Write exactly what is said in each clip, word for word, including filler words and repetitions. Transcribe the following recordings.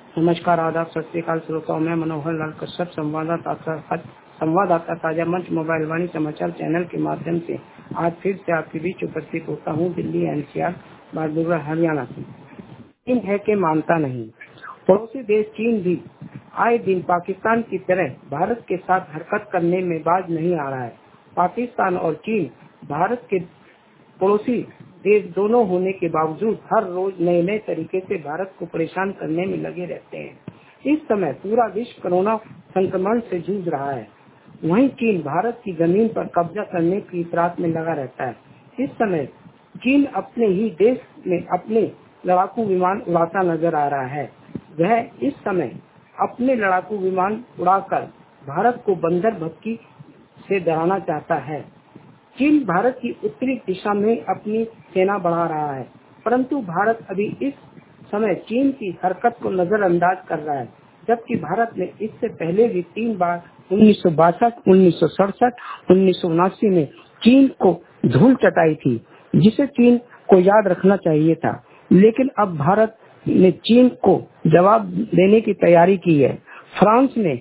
नमस्कार, आदाब, सत श्री अकाल श्रोताओं। मैं मनोहर लाल कश्यप संवाददाता संवाददाता ताजा मंच मोबाइल वाणी समाचार चैनल के माध्यम से आज फिर से आपके बीच उपस्थित होता हूं। दिल्ली एनसीआर बागडोगरा हरियाणा से। चीन है कि मानता नहीं। पड़ोसी देश चीन भी आए दिन पाकिस्तान की तरह भारत के साथ हरकत करने में बाज नहीं आ रहा है। पाकिस्तान और चीन भारत के पड़ोसी देश दोनों होने के बावजूद हर रोज नए नए तरीके से भारत को परेशान करने में लगे रहते हैं। इस समय पूरा विश्व कोरोना संक्रमण से जूझ रहा है। वहीं चीन भारत की जमीन पर कब्जा करने की फिराक में लगा रहता है। इस समय चीन अपने ही देश में अपने लड़ाकू विमान उड़ाता नजर आ रहा है। वह इस समय अपने लड़ाकू विमान उड़ाकर भारत को बंदर भक्की से डराना चाहता है। चीन भारत की उत्तरी दिशा में अपनी सेना बढ़ा रहा है, परंतु भारत अभी इस समय चीन की हरकत को नजरअंदाज कर रहा है। जबकि भारत ने इससे पहले भी तीन बार उन्नीस सौ बासठ, उन्नीस सौ सड़सठ, उन्नीस सौ उनासी में चीन को धूल चटाई थी, जिसे चीन को याद रखना चाहिए था। लेकिन अब भारत ने चीन को जवाब देने की तैयारी की है। फ्रांस ने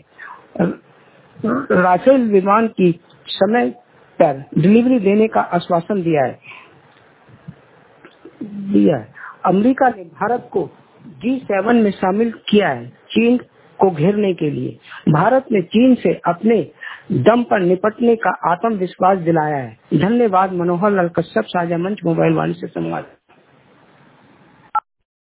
राफेल विमान की समय पर डिलीवरी देने का आश्वासन दिया है दिया है अमेरिका ने भारत को जी सेवन में शामिल किया है चीन को घेरने के लिए। भारत ने चीन से अपने दम पर निपटने का आत्मविश्वास दिलाया है। धन्यवाद। मनोहर लाल कश्यप, साझा मंच मोबाइल वाणी से संवाद।